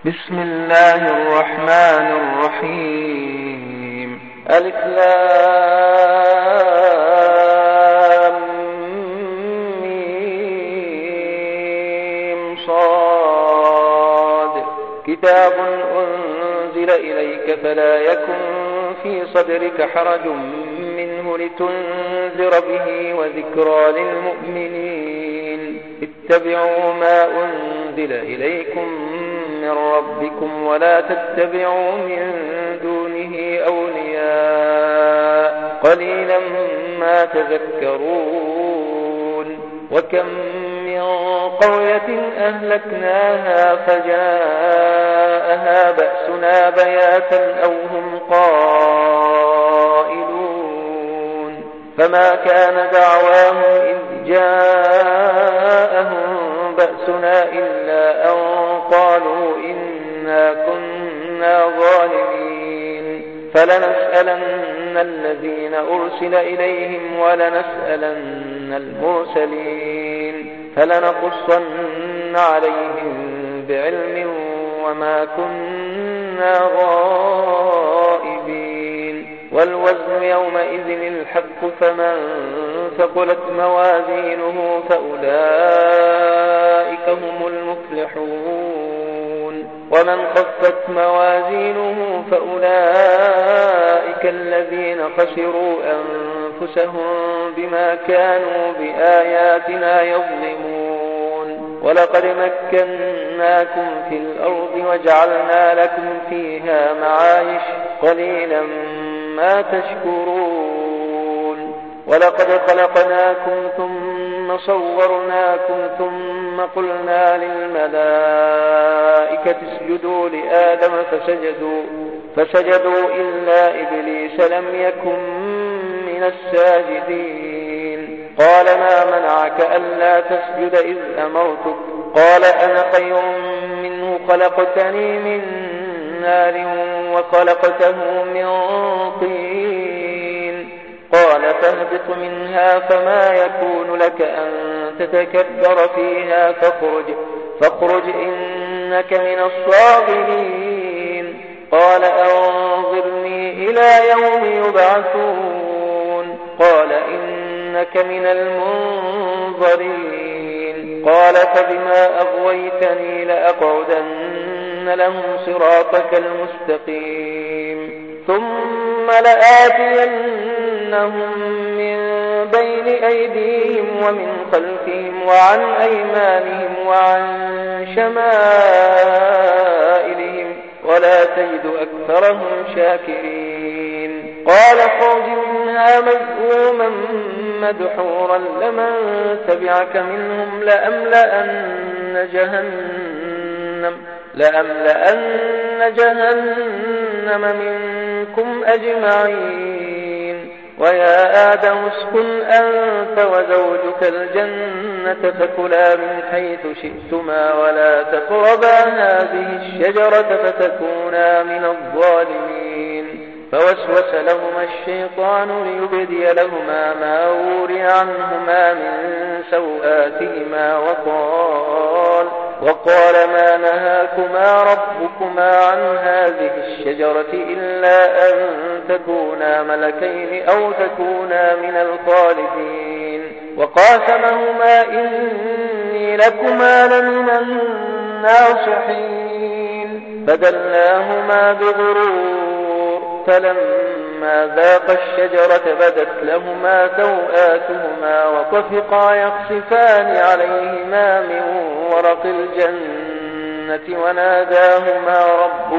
بسم الله الرحمن الرحيم. ألف لام ميم صاد. كتاب أنزل إليك فلا يكن في صدرك حرج منه لتنذر به وذكرى للمؤمنين. اتبعوا ما أنزل إليكم من ربكم ولا تتبعوا من دونه أولياء قليلا ما تذكرون. وكم من قرية أهلكناها فجاءها بأسنا بياتا أو هم قائلون. فما كان دعواهم إذ جاءهم بأسنا إلا أن قالوا إنا كنا ظالمين. فلنسألن الذين أرسل إليهم ولنسألن المرسلين فلنقصن عليهم بعلم وما كنا غائبين. والوزن يومئذ الحق فمن ثقلت موازينه فأولئك هم المفلحون. ومن خفت موازينه فأولئك الذين خسروا أنفسهم بما كانوا بآياتنا يظلمون. ولقد مكناكم في الأرض وجعلنا لكم فيها معايش قليلا ما تشكرون. ولقد خلقناكم ثم صورناكم ثم قلنا للملائكة اسجدوا لآدم فسجدوا إلا إبليس لم يكن من الساجدين. قال ما منعك ألا تسجد إذ أمرتك؟ قال أنا خير منه خلقتني من نار وخلقته من طين. قال فاهبط منها فما يكون لك أن تتكبر فيها فاخرج إنك من الصاغرين. قال أنظرني إلى يوم يبعثون. قال إنك من المنظرين. قال فبما أغويتني لأقعدن لهم صراطك المستقيم ثم لآتينهم من بين أيديهم ومن خلفهم وعن أيمانهم وعن شمائلهم ولا تجد أكثرهم شاكرين. قال اخرج منها مذءوما مدحورا لمن تبعك منهم لأملأن جهنم منكم أجمعين. ويا آدم اسكن أنت وزوجك الجنة فكلا من حيث شئتما ولا تقربا هذه الشجرة فتكونا من الظالمين. فوسوس لهما الشيطان ليبدي لهما ما وري عنهما من سوآتهما وقال ما نهاكما ربكما عن هذه الشجرة إلا أن تكونا ملكين أو تكونا من الخالدين. وقاسمهما إني لكما لمن الناصحين. فدلاهما بغرور فلما ذاقا الشجرة بدت لهما سوآتهما وطفقا يخصفان عليهما من ورق الجنة وناداهما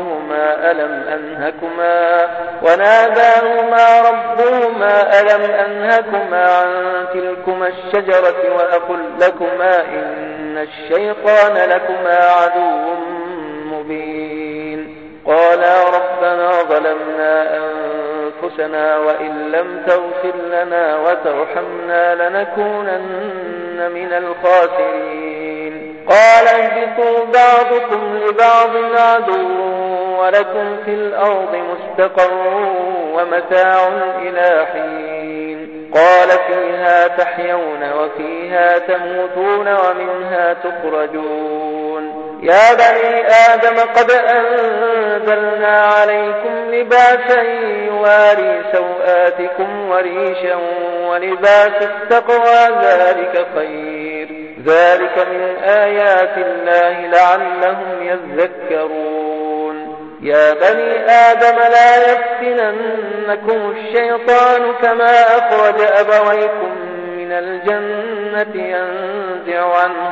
ربهما ألم أنهكما عن تلكما الشجرة وأقل لكما إن الشيطان لكما عدو مبين. قالا ربنا ظلمنا أنفسنا وإن لم تغفر لنا وترحمنا لنكونن من الخاسرين. قال اهبطوا بعضكم لبعض عدو ولكم في الأرض مستقر ومتاع إلى حين. قال فيها تحيون وفيها تموتون ومنها تخرجون. يا بني آدم قد أنزلنا عليكم لباسا يواري سوآتكم وريشا ولباس التقوى ذلك خير ذلك من آيات الله لعلهم يذكرون يا بني آدم لا يفتننكم الشيطان كما أخرج أبويكم من الجنة ينزع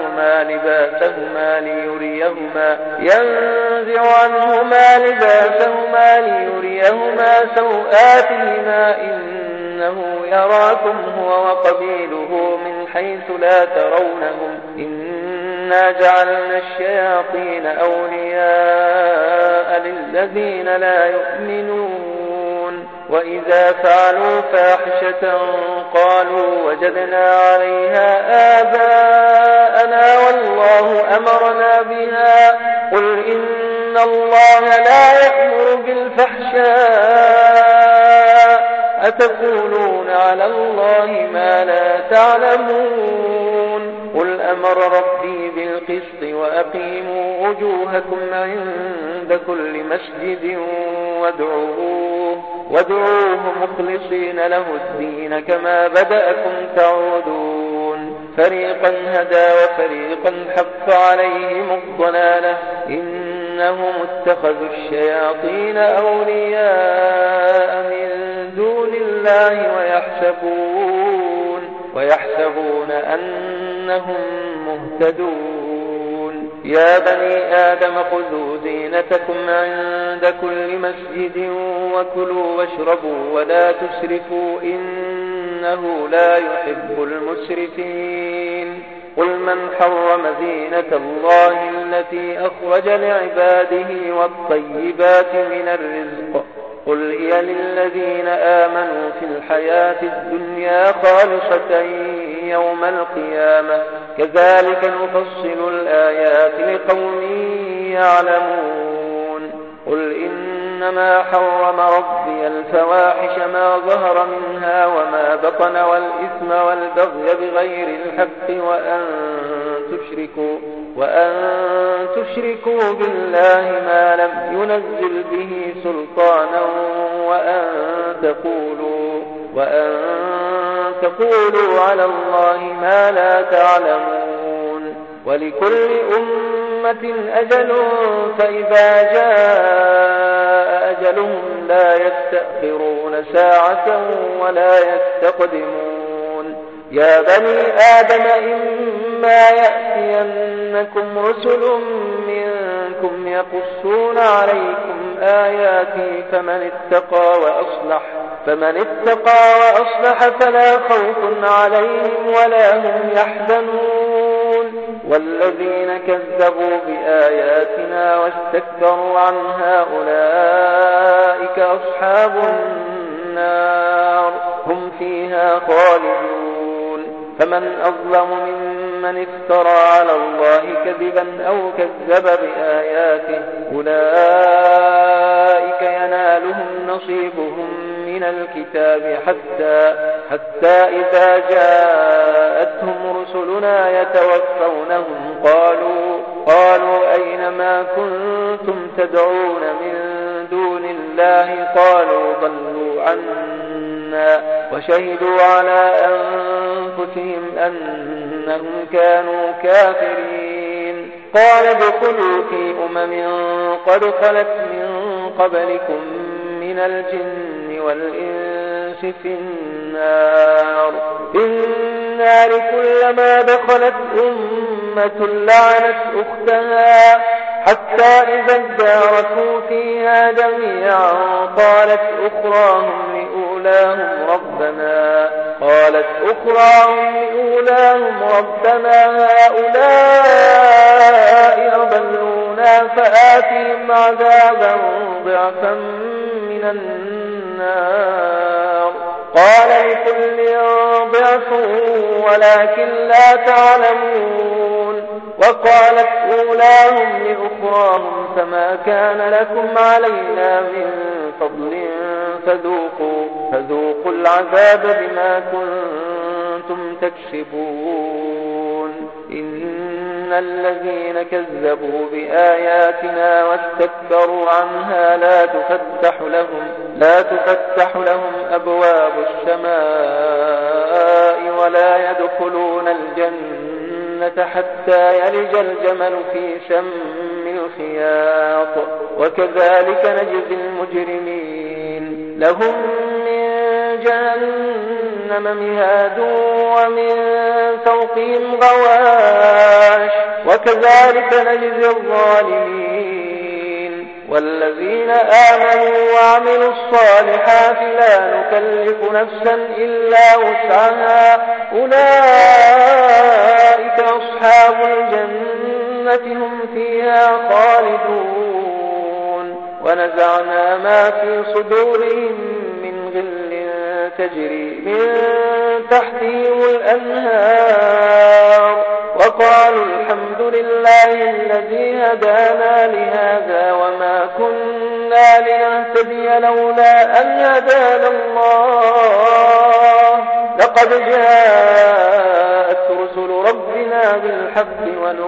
عنهما لباسهما ليريهما سوآتهما إنه يراكم هو وقبيله من حيث لا ترونهم إنا جعلنا الشياطين أولياء للذين لا يؤمنون وإذا فعلوا فاحشة قالوا وجدنا عليها آباءنا والله أمرنا بها قل إن الله لا يأمر بالفحشاء أتقولون على الله ما لا تعلمون قل أمر ربي بالقسط وأقيموا وجوهكم عند كل مسجد وادعوه مخلصين له الدين كما بدأكم تعودون فريقا هدى وفريقا حق عليهم الضلالة إنهم اتخذوا الشياطين أولياء من دون الله ويحسبون أنهم مهتدون يا بني آدم خذوا زينتكم عند كل مسجد وكلوا واشربوا ولا تسرفوا إنه لا يحب المسرفين قل من حرم زينة الله التي أخرج لعباده والطيبات من الرزق قل هي للذين آمنوا في الحياة الدنيا خالصة يوم القيامة كذلك نفصل الآيات لقوم يعلمون قل إنما حرم ربي الفواحش ما ظهر منها وما بطن والإثم والبغي بغير الحق وأن تشركوا بالله ما لم ينزل به سلطانا وأن تقولوا على الله ما لا تعلمون ولكل أمة أجل فإذا جاء أجلهم لا يستأخرون ساعة ولا يستقدمون يا بني آدم إما يأتينكم رسل منكم يقصون عليكم آياتي فمن اتقى وأصلح فلا خوف عليهم ولا هم يحزنون والذين كذبوا بآياتنا واستكبروا عنها أولئك أصحاب النار هم فيها خالدون فمن أظلم ممن افترى على الله كذبا أو كذب بآياته أولئك ينالهم نصيبهم من الكتاب حتى إذا جاءتهم رسلنا يتوفونهم قالوا أين ما كنتم تدعون من دون الله قالوا ضلوا عنا وشهدوا على أنفسهم أنهم كانوا كافرين قال ادخلوا في قد خلت من قبلكم من الجن والإنس في النار كلما دخلت أمة لعنت أختها حتى إذا اداركوا فيها جميعا قالت أخراهم لأولاهم ربنا هؤلاء أضلونا فآتهم عذابا ضعفا من النار قال لكل ضعف ولكن لا تعلمون وقالت أولاهم لأخراهم فما كان لكم علينا من فضل فذوقوا العذاب بما كنتم تكسبون إن الذين كذبوا بآياتنا واستكبروا عنها لا تفتح لهم أبواب السماء ولا يدخلون الجنة حتى يلج الجمل في سم الخياط وكذلك نجزي المجرمين لهم من جهنم مهاد ومن فوقهم غواش وكذلك نجزي الظالمين والذين آمنوا وعملوا الصالحات لا نكلف نفسا إلا وسعها أولئك أصحاب الجنة هم فيها خالدون ونزعنا ما في صدورهم من غل تجري من تحتهم الأنهار وقالوا الحمد لله الذي هدانا لهذا وما كنا لنهتدي لولا أن هدانا الله لقد جاءت رسل ربنا بالحق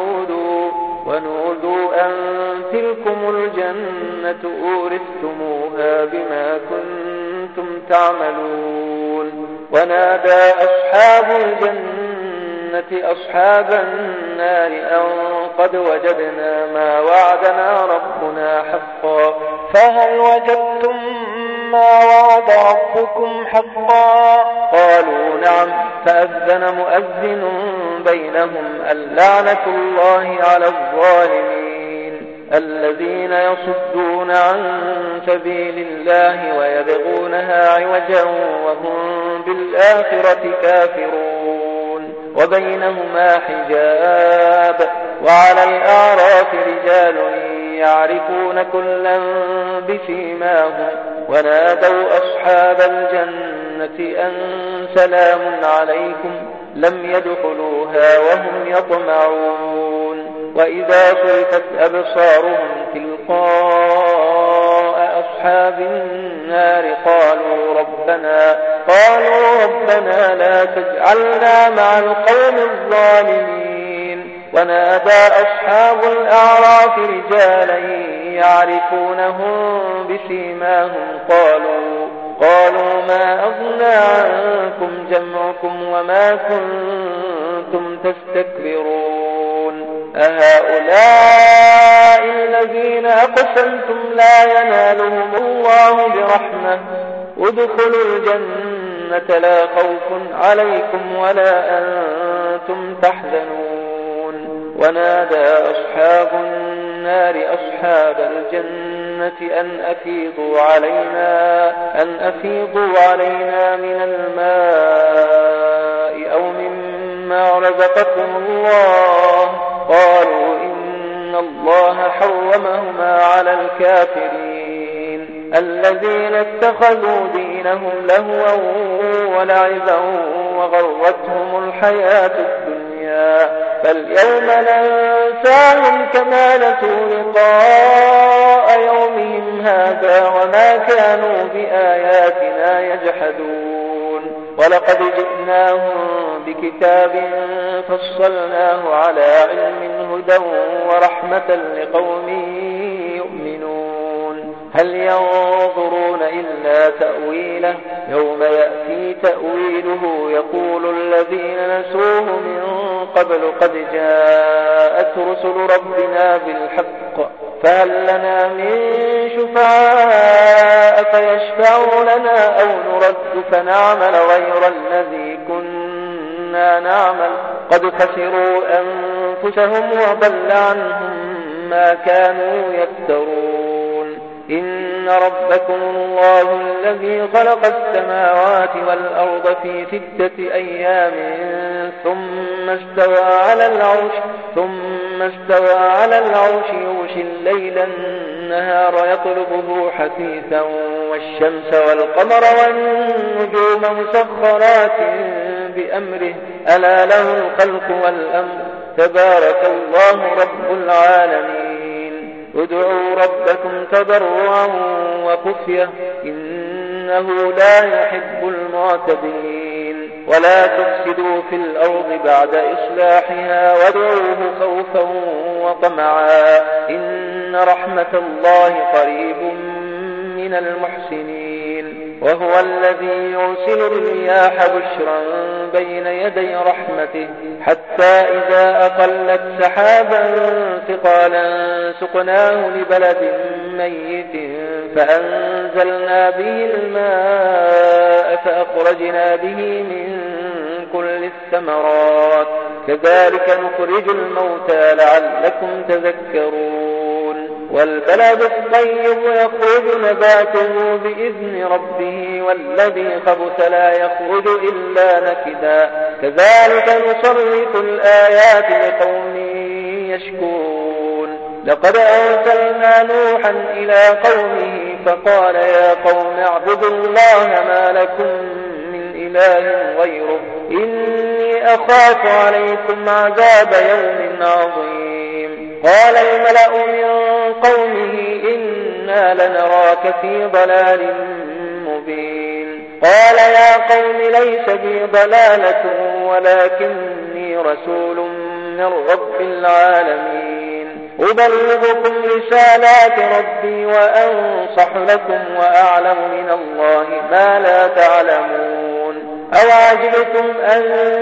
ونودوا أن تلكم الجنة أورثتموها بما كنتم تعملون ونادى أصحاب الجنة أصحاب النار أن قد وجدنا ما وعدنا ربنا حقا فهل وجدتم ما وعد ربكم حقا قالوا نعم فأذن مؤذن بينهم اللعنة الله على الظالمين الذين يصدون عن سبيل الله ويبغونها عوجا وهم بالآخرة كافرون وبينهما حجاب وعلى الأعراف رجال يعرفون كلا بسيماهم ونادوا أصحاب الجنة أن سلام عليكم لم يدخلوها وهم يطمعون وإذا صرفت أبصارهم تلقاء أصحاب النار قالوا ربنا لا تجعلنا مع القوم الظالمين ونادى أصحاب الأعراف رجالا يعرفونهم بسيماهم قالوا ما أغنى عنكم جمعكم وما كنتم تستكبرون أهؤلاء الذين أقسمتم لا ينالهم الله برحمة ادخلوا الجنة لا خوف عليكم ولا أنتم تحزنون ونادى أصحاب النار أصحاب الجنة أن أفيضوا علينا من الماء أو مما رزقكم الله قالوا إن الله حرمهما على الكافرين الذين اتخذوا دينهم لهوا ولعبا وغرتهم الحياة الدنيا فاليوم ننساهم كما نسوا لقاء يومهم هذا وما كانوا بآياتنا يجحدون ولقد جئناهم بكتاب فصلناه على علم هدى ورحمة لقوم يؤمنون هل ينظرون إلا تأويله يوم يأتي تأويله يقول الذين نسوه من قبل قد جاءت رسل ربنا بالحق فهل لنا من شفعاء فيشفعوا لنا أو نرد فنعمل غير الذي كنا نعمل قد خسروا أنفسهم وضل عنهم ما كانوا يفترون إن ربكم الله الذي خلق السماوات والأرض في 6 أيام ثم استوى على العرش يغشي الليل النهار يطلبه حثيثا والشمس والقمر والنجوم مسخرات بأمره ألا له الخلق والأمر تبارك الله رب العالمين ادعوا ربكم تضرعا وخفية إنه لا يحب المعتدين ولا تفسدوا في الأرض بعد إصلاحها وادعوه خوفا وطمعا إن رحمة الله قريب من المحسنين وهو الذي يرسل الرياح بشرا بين يدي رحمته حتى إذا أقلت سحابا ثقالا سقناه لبلد ميت فأنزلنا به الماء فأخرجنا به من كل الثمرات كذلك نخرج الموتى لعلكم تذكرون والبلد الطيب يخرج نباته بإذن ربه والذي خبث لا يخرج إلا نكدا كذلك نصرف الآيات لقوم يشكرون لقد أرسلنا نوحا إلى قومه فقال يا قوم اعبدوا الله ما لكم من إله غيره إني أخاف عليكم عذاب يوم عظيم قال الملأ من قومه إنا لنراك في ضلال مبين قال يا قوم ليس بي ضلالة ولكني رسول من رب العالمين أبلغكم رسالات ربي وأنصح لكم وأعلم من الله ما لا تعلمون أوعجبتم أن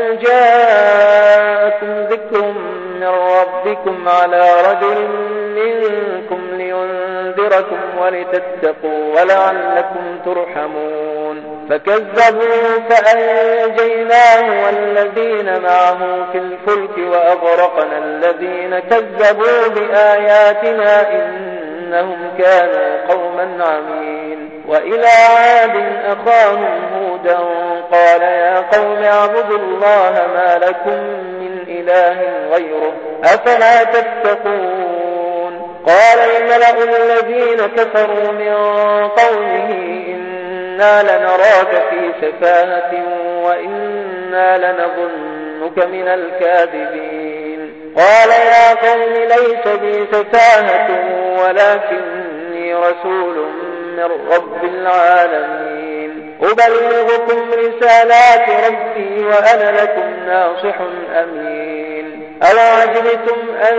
جاءكم ذكر من ربكم على رجل منكم لينذركم ولتتقوا ولعلكم ترحمون فكذبوا فأنجيناه والذين معه في الفلك وأغرقنا الذين كذبوا بآياتنا إنهم كانوا قوما عمين وإلى عاد أخاهم هودا قال يا قوم اعبدوا الله ما لكم من إله غيره أفلا تتقون قال الملأ الذين كفروا من قومه إنا لنراك في سفاهة وإنا لنظنك من الكاذبين قال يا قوم ليس بي سفاهة ولكني رسول من رب العالمين أبلغكم رسالات ربي وأنا لكم ناصح أمين أوعجبتم أن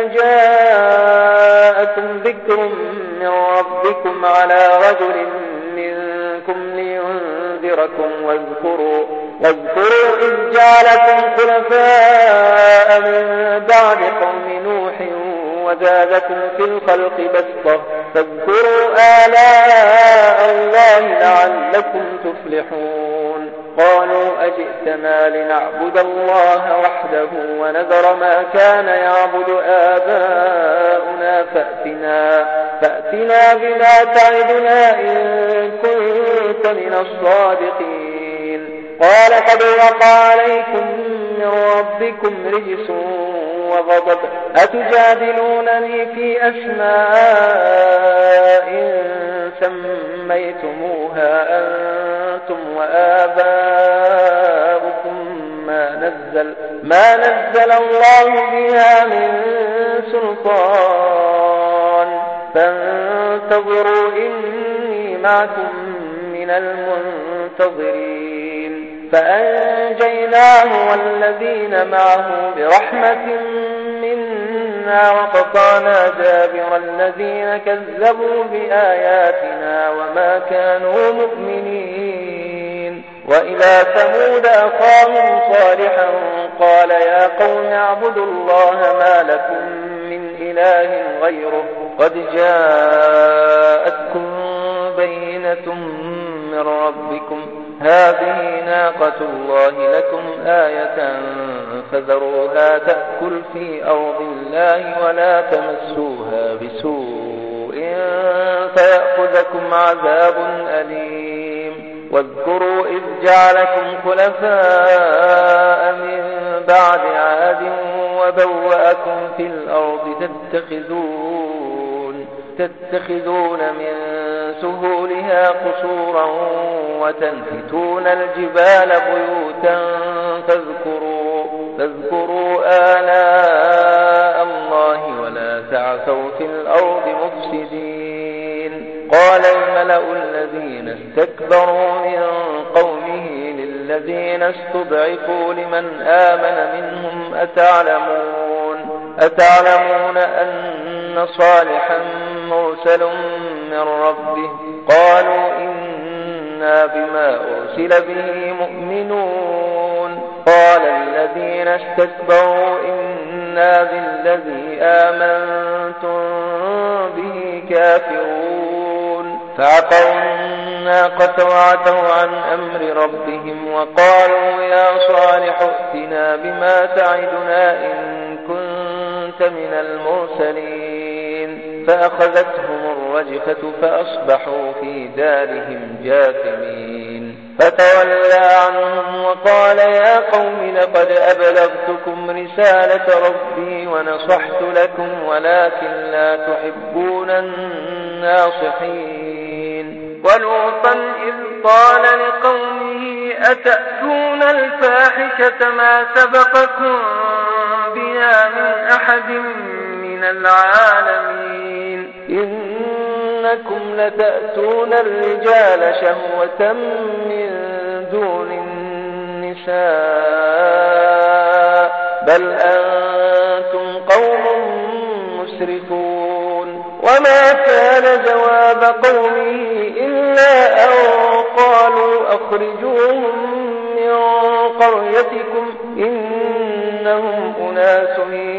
جاءكم ذكر من ربكم على رجل منكم لينذركم واذكروا إذ جعلكم خلفاء من بعد قوم نوح وزادكم في الخلق بسطة فاذكروا آلاء الله لعلكم تفلحون قالوا أجئتنا لنعبد الله وحده ونذر ما كان يعبد آباؤنا فأتنا بما تعدنا إن كنت من الصادقين قال قد وقع عليكم من ربكم رجس وغضب أتجادلونني في أسماء سميتموها أنتم وآباؤكم ما نزل الله بها من سلطان فانتظروا إني معكم من المنتظرين فأنجيناه والذين معه برحمة منا وقطعنا دابر الذين كذبوا بآياتنا وما كانوا مؤمنين وإلى ثمود أخاهم صالحا قال يا قوم اعبدوا الله ما لكم من إله غيره قد جاءتكم بينة من ربكم هذه ناقة الله لكم آية فذروها تأكل في أرض الله ولا تمسوها بسوء فيأخذكم عذاب أليم واذكروا إذ جعلكم خلفاء من بعد عاد وبوأكم في الأرض تتخذون من سهولها قصورا وتنحتون الجبال بيوتا فاذكروا آلاء الله ولا تعثوا في الأرض مفسدين قال الملأ الذين استكبروا من قومه للذين استضعفوا لمن آمن منهم أتعلمون أن صالحا مرسل من ربه؟ قالوا إنا بما أرسل به مؤمنون. قال الذين استكبروا إنا بالذي آمنتم به كافرون. فعقروا الناقة وعتوا عن أمر ربهم وقالوا يا صالح ائتنا بما تعدنا إن كنت من المرسلين. فأخذتهم الرجفة فأصبحوا في دارهم جاثمين. فتولى عنهم وقال يا قوم لقد أبلغتكم رسالة ربي ونصحت لكم ولكن لا تحبون الناصحين. ولوطا إذ قال لقومه أتأتون الفاحشة ما سبقكم بها من أحد من العالمين إنكم لتأتون الرجال شهوة من دون النساء بل أنتم قوم مسرفون. وما كان جواب قومه إلا أن قالوا أخرجوهم من قريتكم إنهم أناس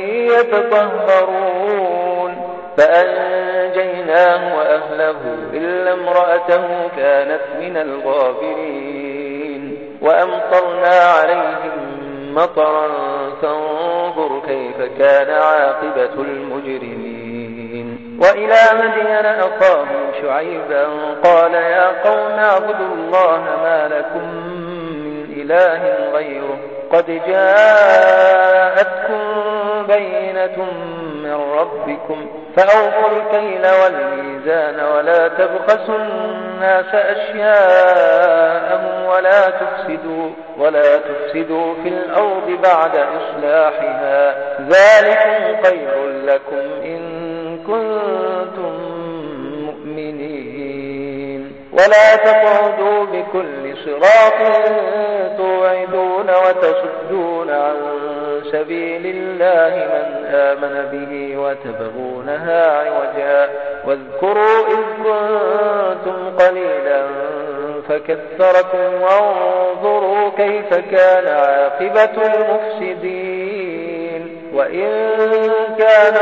يتطهرون. فأنجيناه وأهله إلا امرأته كانت من الغابرين. وأمطرنا عليهم مطرا فانظر كيف كان عاقبة المجرمين. وإلى مدين أخاهم شعيبا قال يا قوم اعبدوا الله ما لكم من إله غيره قد جاءتكم بينة من ربكم فأوفوا الكيل والميزان ولا تبخسوا الناس أشياءهم ولا تفسدوا في الأرض بعد إصلاحها ذلكم خير لكم إن كنتم مؤمنين. ولا تقعدوا بكل صراط توعدون وتصدون عن سبيل الله من آمن به وتبغونها عوجا واذكروا إذ كنتم قليلا فكثركم وانظروا كيف كان عاقبة المفسدين. وإن كان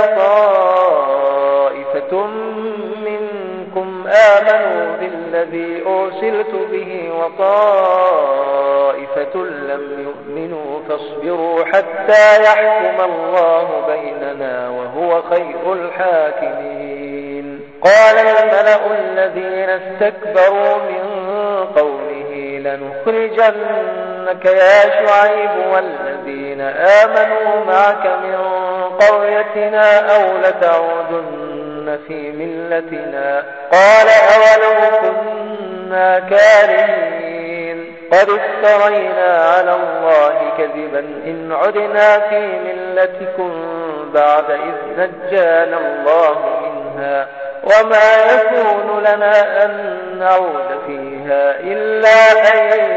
طائفة منكم آمنوا بالذي أرسلت به وطائفة لم يؤمنوا فاصبروا حتى يحكم الله بيننا وهو خير الحاكمين. قال الملأ الذين استكبروا من قومه لنخرجنك يا شعيب والذين آمنوا معك من قريتنا أو لتعودن في ملتنا. قال أولو كنا كارهين قد افترينا على الله كذبا إن عدنا في ملتكم بعد إذ نجانا الله منها وما يكون لنا أن نعود فيها إلا أن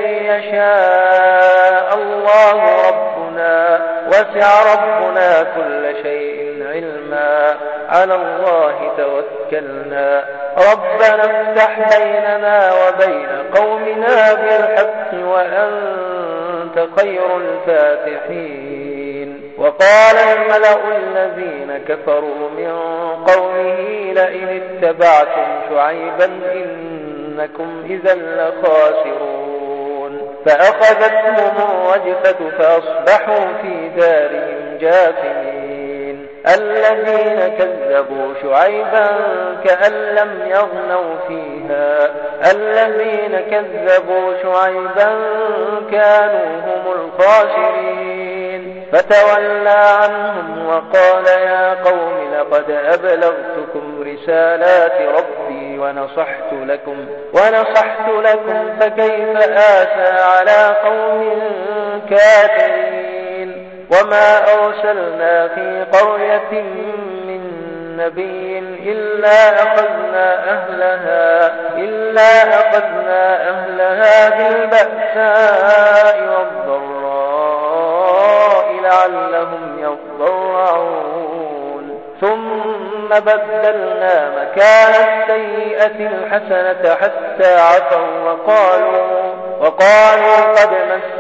يشاء الله ربنا وسع ربنا كل شيء علما على الله توكلنا ربنا افتح بيننا وبين قومنا بالحق وأنت خير الفاتحين. وقال الملأ الذين كفروا من قومه لئن اتبعتم شعيبا إنكم إذا لخاسرون. فأخذتهم الرجفة فأصبحوا في دارهم جاثمين. الذين كذبوا شعيبا كأن لم يغنوا فيها الذين كذبوا شعيبا كانوا هم الخاسرين. فتولى عنهم وقال يا قوم لقد أبلغتكم رسالات ربي ونصحت لكم فكيف آسى على قوم كافرين. وما أرسلنا في قرية من نبي إلا أخذنا أهلها بالبأساء بدلنا مكان السيئة الحسنة حتى عفوا وقالوا قد مس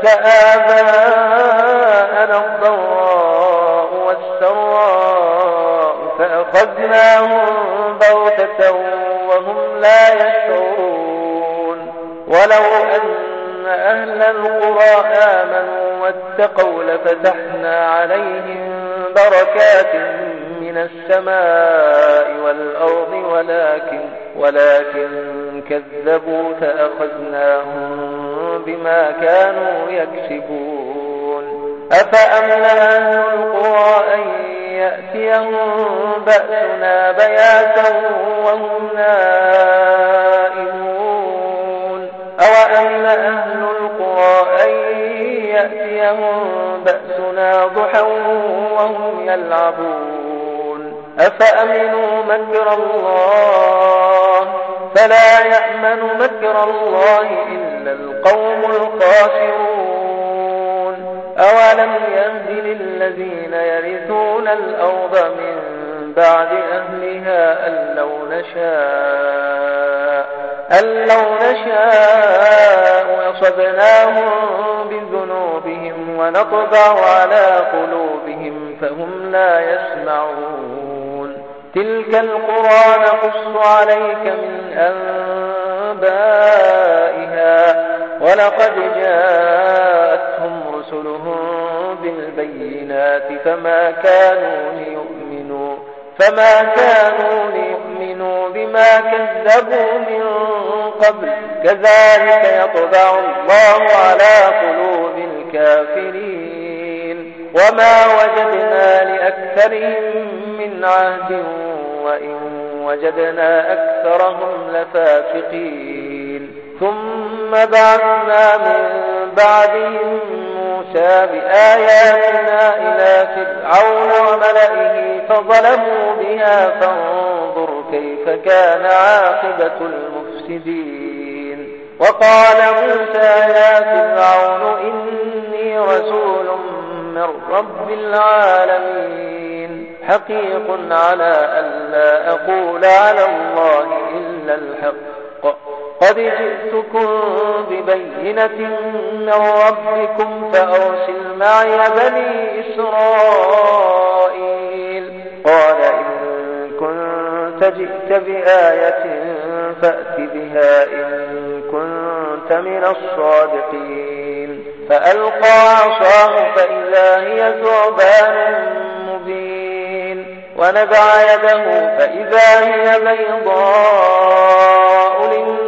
آباءنا الضراء والسراء فأخذناهم بغتة وهم لا يشعرون ولو أن أهل القرى آمنوا واتقوا لفتحنا عليهم بركات من السماء والأرض ولكن كذبوا فأخذناهم بما كانوا يكسبون أفأمن أهل القرى أن يأتيهم بأسنا بياتا وهم نائمون أوأمن أهل القرى أن يأتيهم بأسنا ضحى وهم يلعبون أفأمنوا مكر الله فلا يأمن مكر الله إلا القوم الخاسرون أولم يهد للذين يرثون الأرض من بعد أهلها أن لو نشاء وصبناهم بذنوبهم ونطبع على قلوبهم فهم لا يسمعون تلك القرى نقص عليك من أنبائها ولقد جاءتهم رسلهم بالبينات فما كانوا ليؤمنوا بما كذبوا من قبل كذلك يطبع الله على قلوب الكافرين وما وجدنا لأكثرهم من عهد وإن وجدنا أكثرهم لفاسقين ثم بعثنا من بعدهم موسى بآياتنا إلى فرعون وملئه فظلموا بها فانظر كيف كان عاقبة المفسدين وقال موسى يا فرعون إني رسول من رب العالمين حقيق على ألا أقول على الله إلا الحق قد جئتكم ببينة من ربكم فأرسل معي بني إسرائيل قال إن كنت جئت بآية فأت بها إن كنت من الصادقين فألقى عصاه فإذا هي ثعبان مبين ونزع يده فإذا هي بيضاء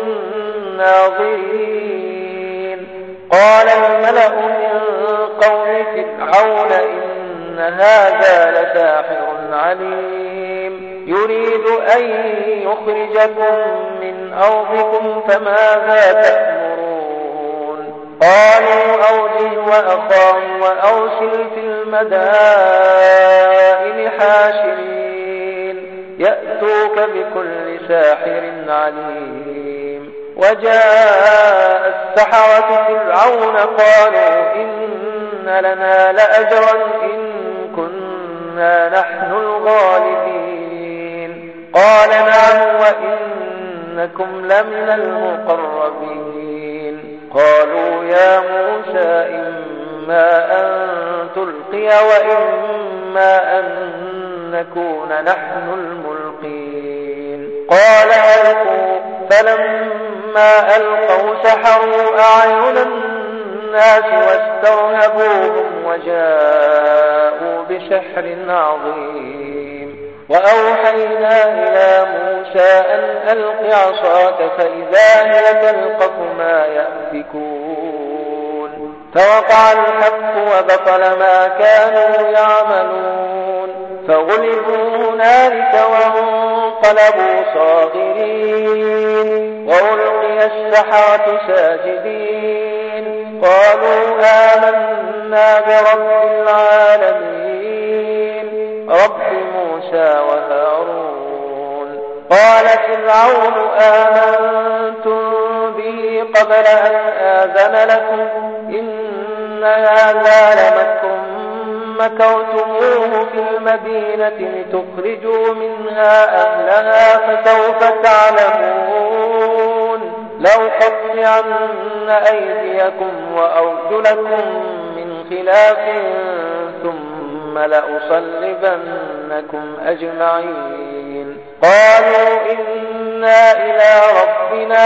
للناظرين قال الملأ من قوم فرعون إن هذا لساحر عليم يريد أن يخرجكم من أرضكم فماذا تأمرون قالوا أوجه وأخاه وأرسل في المدائن حاشرين يأتوك بكل ساحر عليم وجاء السحرة فرعون قالوا إن لنا لأجرا إن كنا نحن الغالبين قال نعم وإنكم لمن المقربين قالوا يا موسى إما أن تلقي وإما أن نكون نحن الملقين قال ألقوا فلما ألقوا سحروا أعين الناس واسترهبوهم وجاءوا بسحر عظيم وأوحينا إلى موسى أن ألق عصاك فإذا هي تلقف ما يأفكون فوقع الحق وبطل ما كانوا يعملون فغلبوا هنالك وانقلبوا صاغرين وألقي السحرة ساجدين قالوا آمنا برب العالمين رب موسى وهارون قال فرعون آمنتم به قبل أن آذن لكم إن هذا لمكر مكرتموه في المدينة لتخرجوا منها أهلها فسوف تعلمون لأقطعن أيديكم وأرجلكم من خلاف ثم لأصلبنكم أجمعين قالوا إنا إلى ربنا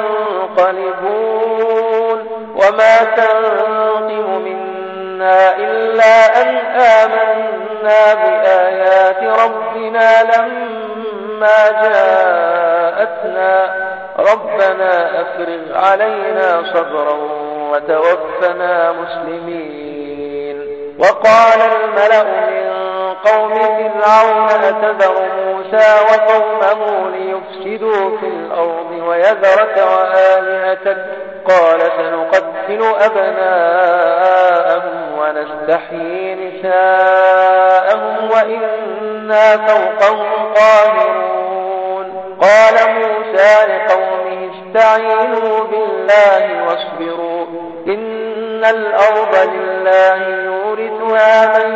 منقلبون وما تنقم منا إلا أن آمنا بآيات ربنا لما جاءتنا ربنا أفرغ علينا صبرا وتوفنا مسلمين وقال الملأ من قوم فرعون أتذر موسى وقومه ليفسدوا في الأرض ويذرك وآلهتك قال سنقتل أبناءهم ونستحيي نساءهم وإنا فوقهم قاهرون قال موسى لقومه استعينوا بالله واصبروا إن الأرض لله يورثها من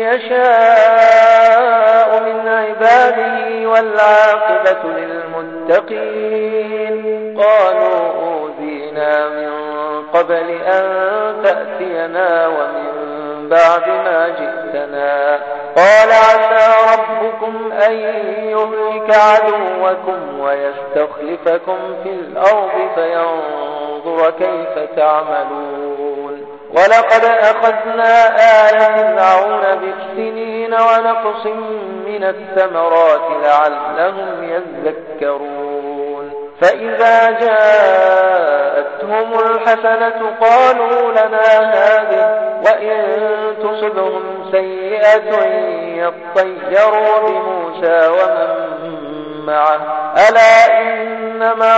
يشاء من عباده والعاقبة للمتقين قالوا أوذينا من قبل أن تأتينا ومن بعد ما جئتنا قال عسى ربكم أن يهلك عدوكم ويستخلفكم في الأرض فينظر كيف تعملون ولقد أخذنا آل فرعون بالسنين ونقص من الثمرات لعلهم يذكرون فإذا جاءتهم الحسنة قالوا لنا هذه وإن تصبهم سيئة يطيروا بموسى ومن معه ألا إنما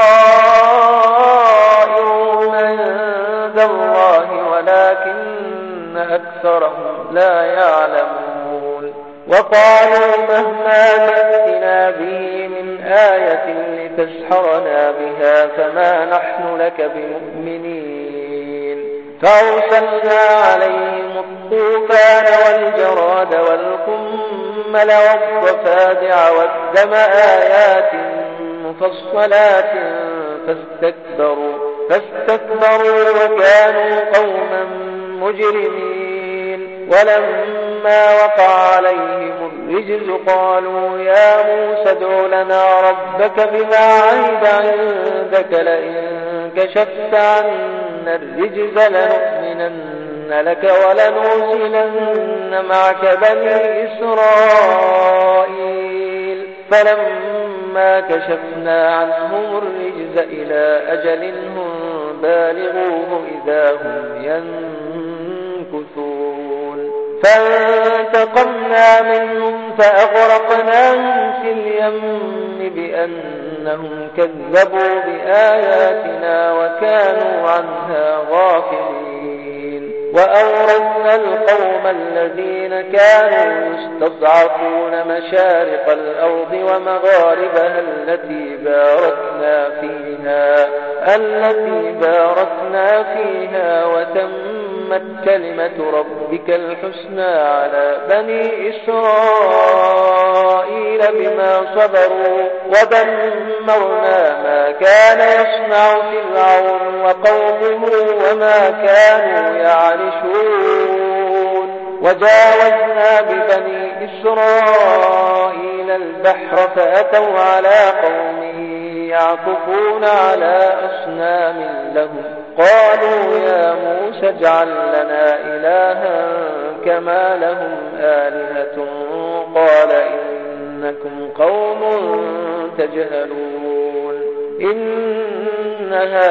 طائرهم عند الله ولكن أكثرهم لا يعلمون وقالوا مهما تأتنا به من آية لتسحرنا بها فما نحن لك بمؤمنين فأرسلنا عليهم الطوفان والجراد والقمل والضفادع والدم آيات مفصلات فاستكبروا وكانوا قوما مجرمين ولما وقع عليهم الرجز قالوا يا موسى ادع لنا ربك بما عهد عندك لئن كشفت عنا الرجز لنؤمنن لك ولنرسلن معك بني إسرائيل فلما كشفنا عنهم الرجز إلى أجل هم بالغوه إذا هم ينكثون فانتقمنا منهم فأغرقناهم في اليم بأنهم كذبوا بآياتنا وكانوا عنها غافلين وأورثنا القوم الذين كانوا يستضعفون مشارق الأرض ومغاربها التي باركنا فيها وتمت كلمة ربك الحسنى على بني إسرائيل بما صبروا ودمرنا ما كان يصنع فرعون وقومه وما كانوا يعرشون وجاوزنا ببني إسرائيل البحر فأتوا على قوم يعكفون على أصنام لهم قالوا يا موسى اجعل لنا إلها كما لهم آلهة قال إنكم قوم تجهلون إن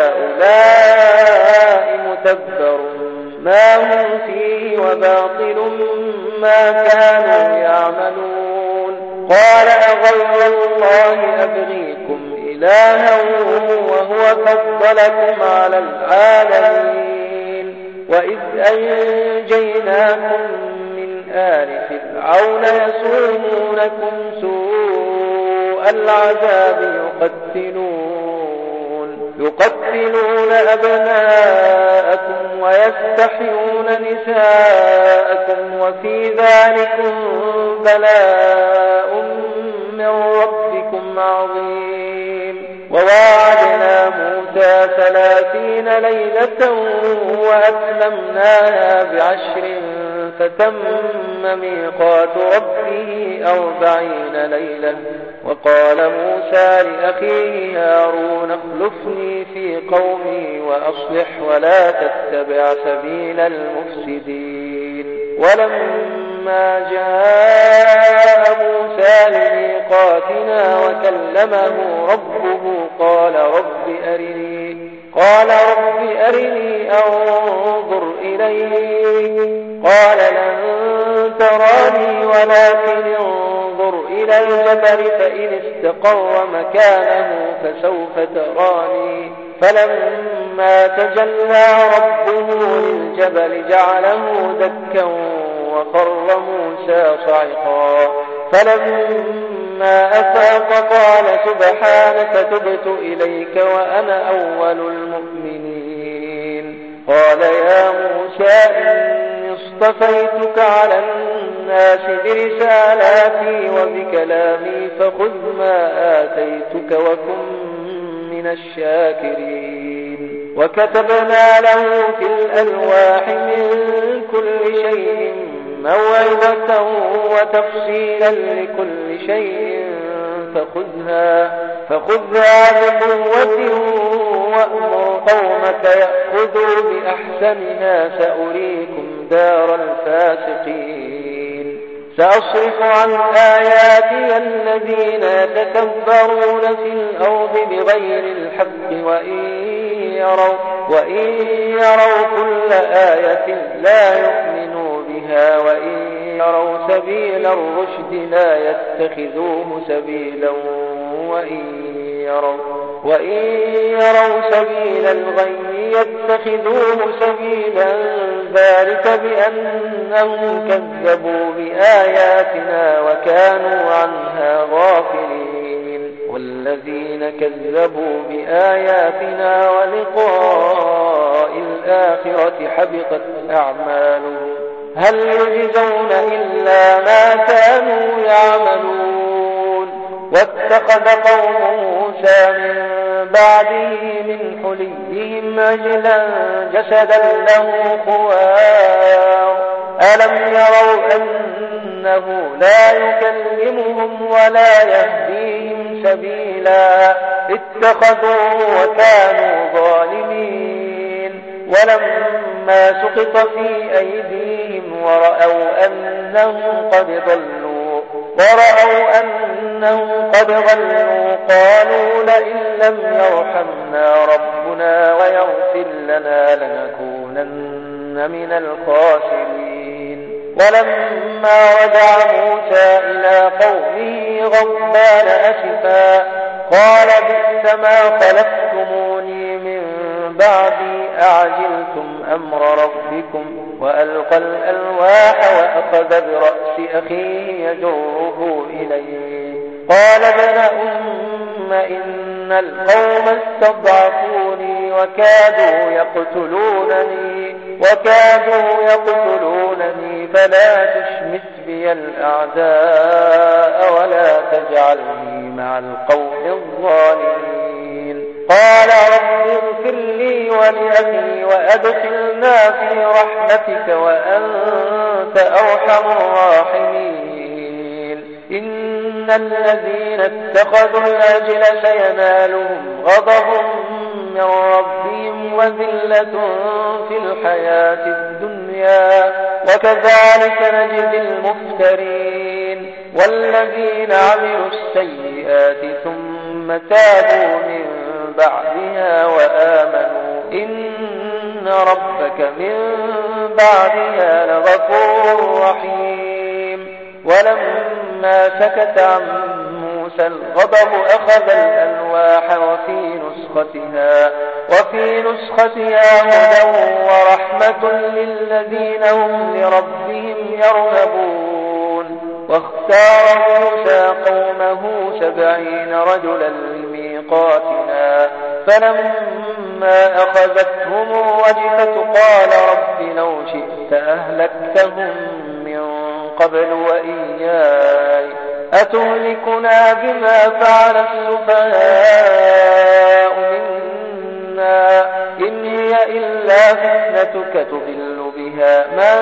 هؤلاء متبر ما هم فيه وباطل ما كانوا يعملون قال أغير الله أبغيكم إلها وهو فضلكم على العالمين وإذ أنجيناكم من آل فرعون يسومونكم سوء العذاب يقتلون أبناءكم ويستحيون نساءكم وفي ذلكم بلاء من ربكم عظيم. وواعدنا موسى 30 ليلة وأتممناها ب10 فتم ميقات ربه 40 ليلة. وقال موسى لأخيه هارون اخلفني في قومي وأصلح ولا تتبع سبيل المفسدين. ولما جاء موسى لميقاتنا وكلمه ربه قال رب أرني أنظر إليك. قال لن تراني ولكن انظر إلى الجبل فإن استقر مكانه فسوف تراني. فلما تجلى ربه للجبل جعله دكا وخر موسى صعقا. فلما أفاق قال سبحانك تبت إليك وأنا أول المؤمنين. قال يا موسى إني اصطفيتك على الناس برسالاتي وبكلامي فخذ ما آتيتك وكن من الشاكرين. وكتبنا له في الألواح من كل شيء موعظة وتفصيلا لكل شيء فخذها بقوة وأمر قومك يأخذوا بأحسنها سأريكم دار الفاسقين. سأصرف عن آياتي الذين يتكبرون في الأرض بغير الحق وإن يروا كل آية لا يؤمنوا بها وإن يروا سبيل الرشد لا يتخذوه سبيلا وإن يروا سبيل الغي يتخذوه سبيلا ذلك بأنهم كذبوا بآياتنا وكانوا عنها غافلين. والذين كذبوا بآياتنا ولقاء الآخرة حبطت أعمالهم هل يجزون إلا ما كانوا يعملون. واتخذ قوم موسى من بعده من حليهم عجلا جسدا له خوار ألم يروا أنه لا يكلمهم ولا يهديهم سبيلا اتخذوه وكانوا ظالمين. ولما سقط في أيديهم ورأوا أنهم قد ضلوا قالوا لئن لم يرحمنا ربنا ويغفر لنا لنكونن من الخاسرين. ولما رجع موسى إلى قومه غضبان أسفا قال بئس ما خلفتموني من بعدي أعجلتم أمر ربكم. وألقى الألواح وأخذ برأس أخيه يجره إليه قال ابن أم إن القوم استضعفوني وكادوا يقتلونني فلا تشمت بي الأعداء ولا تجعلني مع القوم الظالمين. قال رب اغفر لي ولأخي وأدخلنا في رحمتك وأنت أرحم الراحمين. إن الذين اتخذوا العجل سينالهم غضب من ربهم وذلة في الحياة الدنيا وكذلك نجزي المفترين. والذين عملوا السيئات ثم تابوا من بعدها وآمنوا إن ربك من بعدها لغفور رحيم. ولما سكت عن موسى الغضب أخذ الألواح وفي نسختها هدى ورحمة للذين هم لربهم يرهبون. واختار موسى قومه 70 رجلا لميقاتنا فلما أخذتهم الرجفة قال رب لو شئت أهلكتهم من قبل وإياي أتهلكنا بما فعل السفهاء منا إن هي إلا فتنتك تضل بها من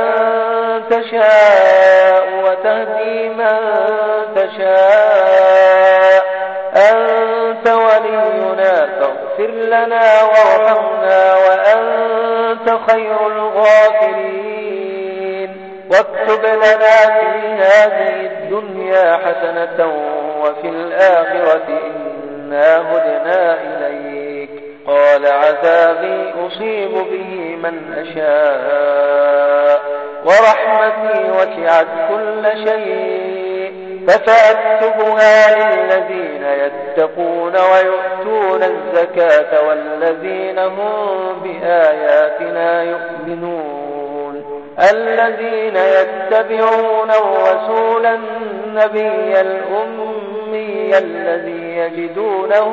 تشاء وتهدي من تشاء أنت ولينا فاغفر لنا وارحمنا وأنت خير الغافرين واكتب لنا في هذه الدنيا حسنة وفي الآخرة إنا هدنا إليك قال عذابي أصيب به من أشاء ورحمتي وسعت كل شيء فسأكتبها للذين يتقون ويؤتون الزكاة والذين هم بآياتنا يؤمنون الذين يتبعون الرسول النبي الأمي الذي يجدونه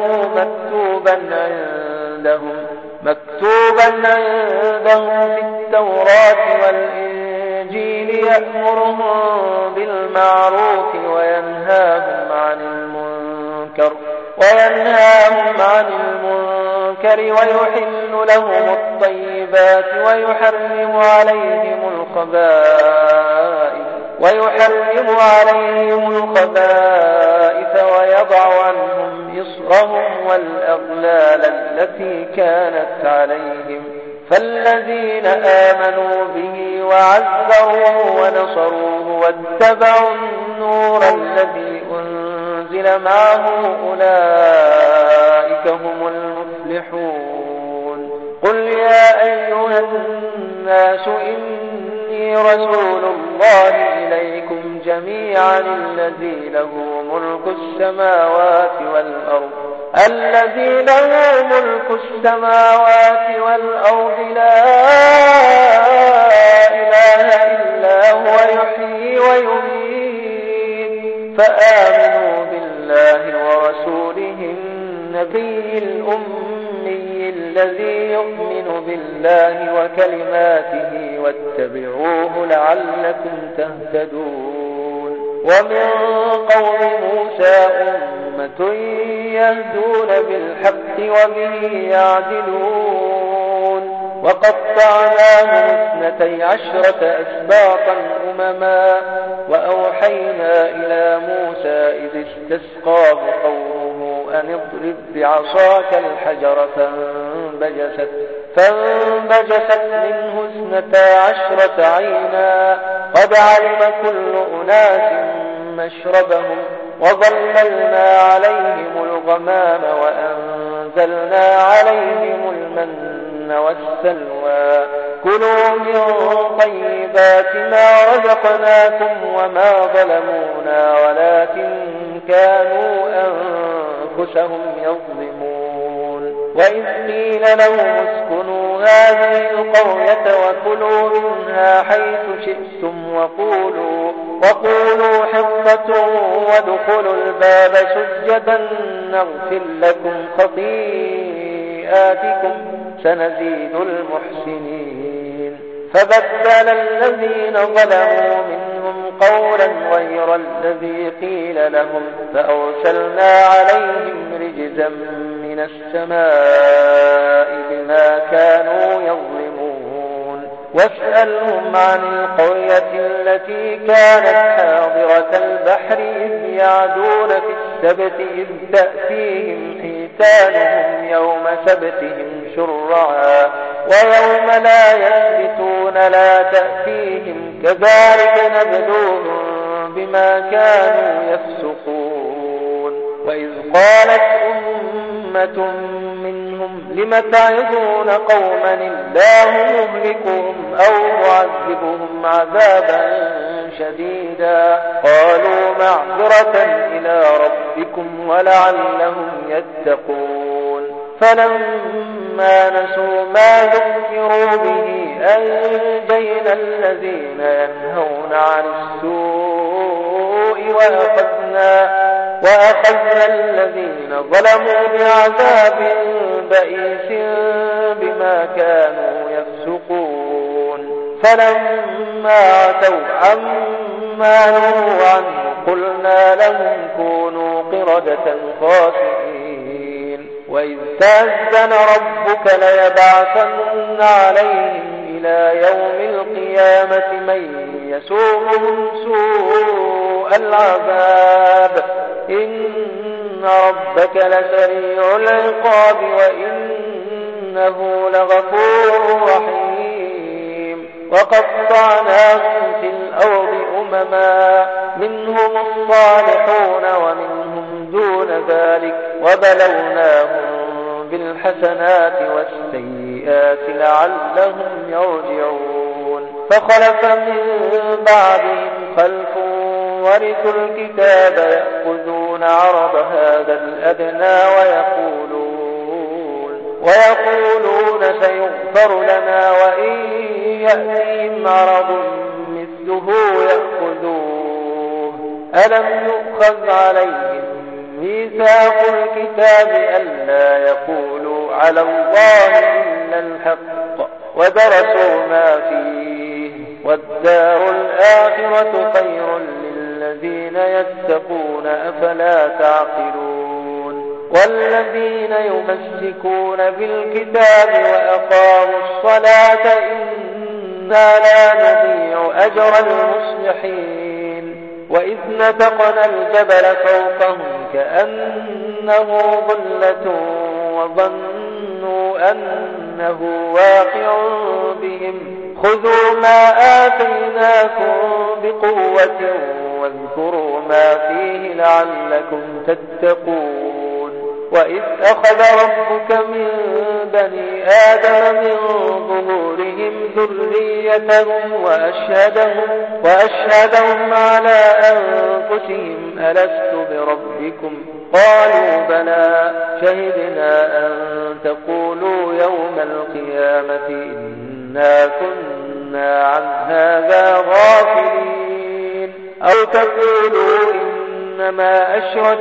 مكتوبا عندهم في التوراة والإنجيل يأمرهم بالمعروف وينهاهم عن المنكر ويحل لهم الطيبات ويحرم عليهم الخبائث ويضع عنهم إصرهم والأغلال التي كانت عليهم فالذين آمنوا به وعزروه ونصروه واتبعوا النور الذي أنزل معه أولئك هم المفلحون قل يا أيها الناس إني رسول الله إليكم جميعا الذي له ملك السماوات والأرض لا إله إلا هو يحيي ويميت فآمنوا بالله ورسوله النبي الأمي الذي يؤمن بالله وكلماته واتبعوه لعلكم تهتدون ومن قوم موسى أمة يهدون بالحق وبه يعدلون وقطعناهم 12 أسباطا أمما وأوحينا إلى موسى إذ استسقاه قومه أن اضرب بعصاك الحجر فانبجست منه 12 عينا قد علم كل أناس مشربهم وظللنا عليهم الغمام وأنزلنا عليهم المن والسلوى كلوا من طيبات ما رزقناكم وما ظلمونا ولكن كانوا أنفسهم يظلمون وإذ قيل لهم اسكنوا هذه القرية وكلوا منها حيث شئتم وقولوا حطة وادخلوا الباب سجدا نغفر لكم خطيئاتكم سنزيد المحسنين فبدل الذين ظلموا منهم قولا غير الذي قيل لهم فأرسلنا عليهم رجزا من السماء بما كانوا يظلمون واسألهم عن القرية التي كانت حاضرة البحر إذ يعدون في السبت إذ تأتيهم حيتانهم يوم سبتهم شرعا ويوم لا يسبتون لا تأتيهم كذلك نبلوهم بما كانوا يفسقون وإذ قالت أمة منهم لم تعظون قوما الله مهلكهم أو معذبهم عذابا شديدا قالوا معذرة إلى ربكم ولعلهم يتقون فلما نسوا ما ذكروا به أنجينا الذين ينهون عن السوء وأخذنا الذين ظلموا بعذاب بئيس بما كانوا يفسقون فلما عتوا عما نهوا عنه قلنا لهم كونوا قردة خاسئين وإذ تأذن ربك ليبعثن عليهم إلى يوم القيامة من يسومهم سوء العذاب إن ربك لسريع العقاب وإنه لغفور رحيم وقطعناهم في الأرض أمما منهم الصالحون ومنهم دون ذلك وبلوناهم بالحسنات والسيئات لعلهم يرجعون فخلف من بعدهم خلف ورثوا الكتاب يأخذون عرض هذا الأدنى ويقولون سيغفر لنا وإن يأتيهم عرض مثله يأخذوه ألم يؤخذ عليهم ميثاق الكتاب ألا يقولوا على الله إلا الحق ودرسوا ما فيه والدار الآخرة خير للذين يتقون أفلا تعقلون والذين يمسكون بالكتاب وأقاموا الصلاة إنا لا نضيع أجر المصلحين وإذ نتقنا الجبل فوقهم كأنه ظلة وظنوا أنه واقع بهم خذوا ما آتيناكم بقوة واذكروا ما فيه لعلكم تتقون وإذ أخذ ربك من بني آدم من ظهورهم ذريتهم وأشهدهم على أنفسهم ألست بربكم قالوا بلى شهدنا أن تقولوا يوم القيامة إنا كنا عن هذا غافلين أو تقولوا إنما أشرك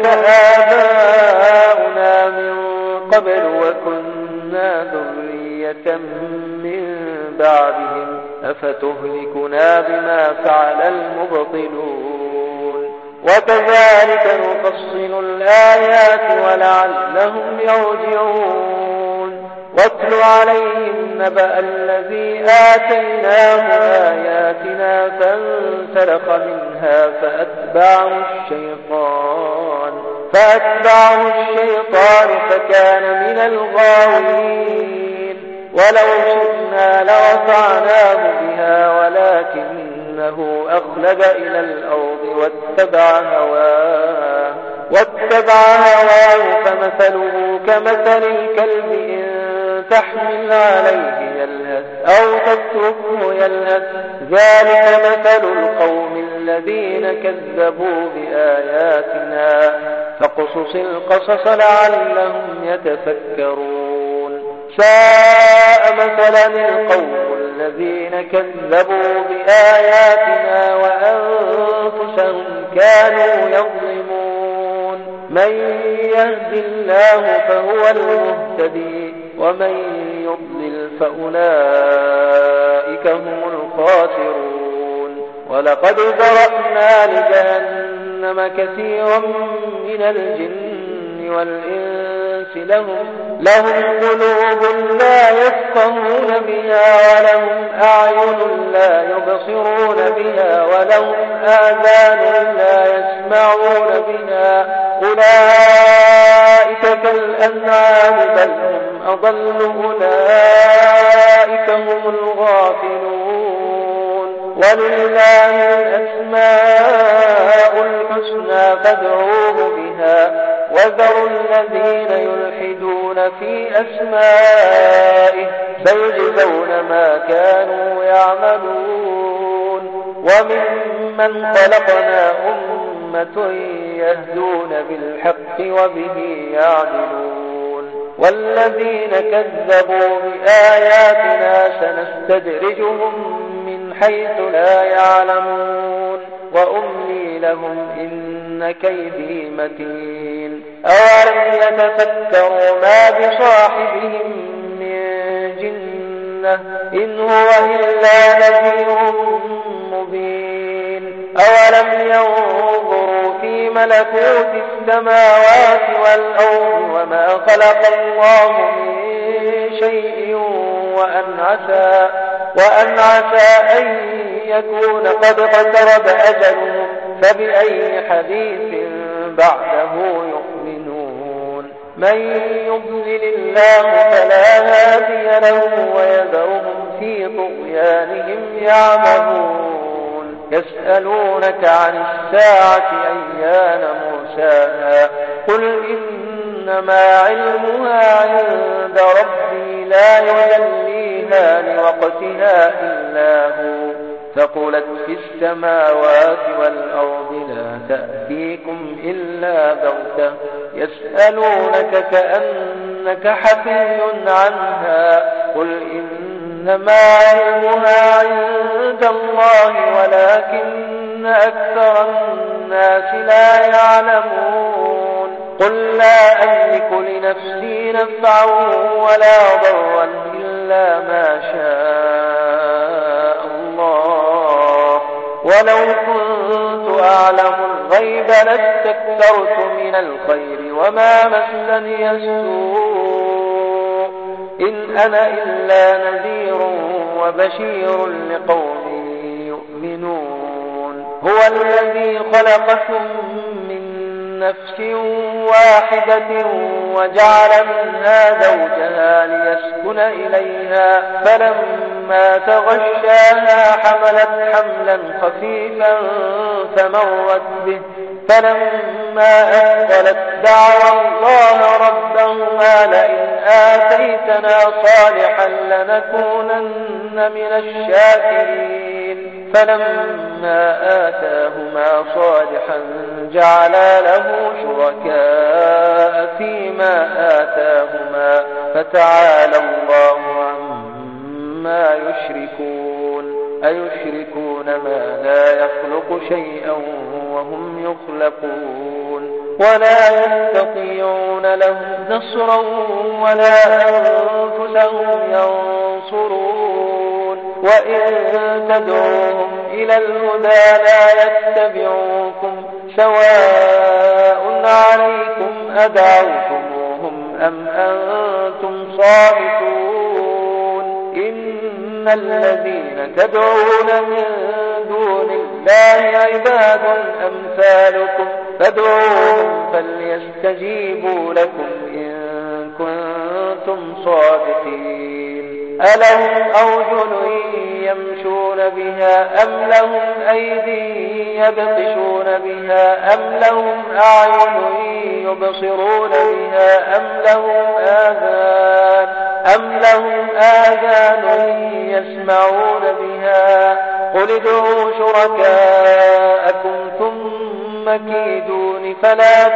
آباؤنا من قبل وكنا ذرية من بعدهم أفتهلكنا بما فعل المبطلون وكذلك نفصل الآيات ولعلهم يرجعون واتل عليهم نبأ الذي آتيناه آياتنا فانسلخ منها فأتبعه الشيطان فكان من الغاوين ولو شئنا لرفعناه بها ولكنه أخلد إلى الأرض واتبع هواه فمثله كمثل الكلب إن تحمل عليه يلهث أو تتركه يلهث ذلك مثل القوم الذين كذبوا بآياتنا فاقصص القصص لعلهم يتفكرون ساء مثلا القوم الذين كذبوا بآياتنا وأنفسهم كانوا يظلمون من يهد الله فهو المهتدي ومن يضلل فأولئك هم الخاسرون ولقد ذرأنا لجهنم كثيرا من الجن والإنس لهم قلوب لا يفقهون بها ولهم أعين لا يبصرون بها ولهم آذان لا يسمعون بها أولئك كالأنعام بل هم أضل أولئك هم الغافلون ولله الأسماء الحسنى فادعوه بها وذروا الذين يلحدون في أسمائه سيجزون ما كانوا يعملون وممن خلقنا أمة يهدون بالحق وبه يعدلون والذين كذبوا بآياتنا سنستدرجهم من حيث لا يعلمون وأملي لهم إن كيدي متين أولم يتفكروا ما بصاحبهم من جنة إن هو إلا نذير مبين أولم ينظروا في ملكوت السماوات والأرض وما خلق الله من شيء وأن عسى أن يكون قد اقترب أجلهم فبأي حديث بعده يؤمنون من يضلل الله فلا هادي له ويذرهم في طغيانهم يعمهون يسألونك عن الساعة أيان مرساها قل إنما علمها عند ربي لا يجليها لوقتها إلا هو ثقلت في السماوات والأرض لا تأتيكم إلا بغتة يسألونك كأنك حفي عنها قل إنما علمها عند الله ولكن أكثر الناس لا يعلمون قل لا أملك لنفسي نفعا ولا ضرا إلا ما شاء الله ولو كنت أعلم الغيب لاستكثرت من الخير وما مسني السوء إن أنا إلا نذير وبشير لقوم يؤمنون هو الذي خلقكم من نفس واحدة وجعل منها زوجها ليسكن إليها فلما تغشاها حملت حملا خفيفا فمرت به فلما أثقلت دعوا الله ربهما لئن آتيتنا صالحا لنكونن من الشاكرين فلما آتاهما صالحا جعلا له شركاء فيما آتاهما فتعالى الله عما يشركون أيشركون ما لا يخلق شيئا وهم يخلقون ولا يستطيعون لهم نصرا ولا أنفسهم ينصرون وإن تدعوهم إلى الهدى لا يتبعوكم سواء عليكم أدعوتموهم أم أنتم صامتون إن الذين تدعون من دون الله عباد أمثالكم فادعوهم فليستجيبوا لكم إن كنتم صادقين ألهم أرجل يمشون بها أم لهم أيدي يبطشون بها أم لهم أعين يبصرون بها أم لهم آذان يسمعون بها قل ادعوا شركاءكم ثم كيدون فلا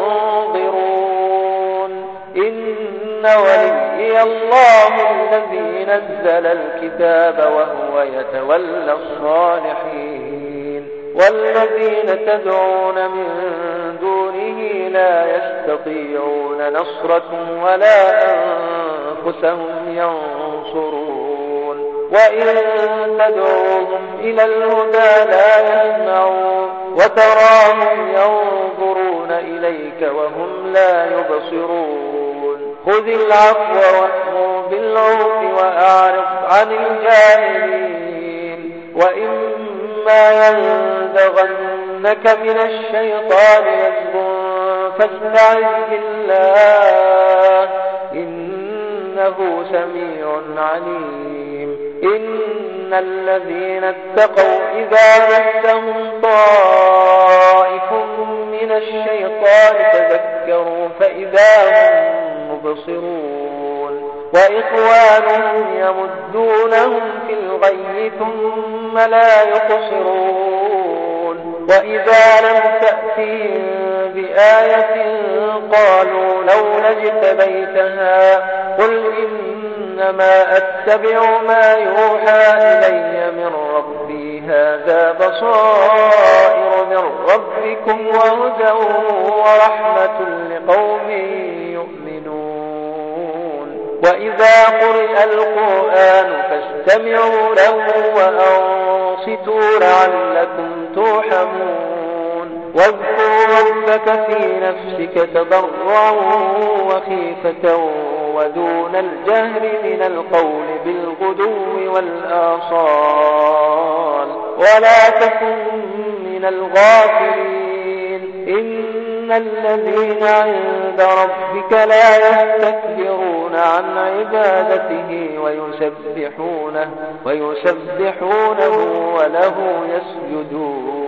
تنظرون إن وليي الله الذي نزل الكتاب وهو يتولى الصالحين والذين تدعون من دونه لا يستطيعون نصركم ولا أنفسهم ينصرون وإن تدعوهم إلى الهدى لا يسمعون وتراهم ينظرون إليك وهم لا يبصرون خذ العفو وأمر بالعرف وأعرض عن الجاهلين وإما ينزغنك من الشيطان نزغ فاستعذ بالله إنه سميع عليم إن الذين اتقوا إذا مسهم طائف من الشيطان تذكروا فإذا هم مبصرون وإخوانهم يمدونهم في الغي ثم لا يقصرون وإذا لم تأتهم بآية قالوا لولا اجتبيتها قل إنما أتبع ما يوحى إلي من ربي هذا بصائر من ربكم وهدى ورحمة لقوم يؤمنون وإذا قرئ القرآن فاستمعوا له وأنصتوا لعلكم ترحمون واذكر ربك في نفسك تضرعا وخيفة ودون الجهر من القول بالغدو والآصال ولا تكن من الغافلين إن الذين عند ربك لا يستكبرون عن عبادته ويسبحونه وله يسجدون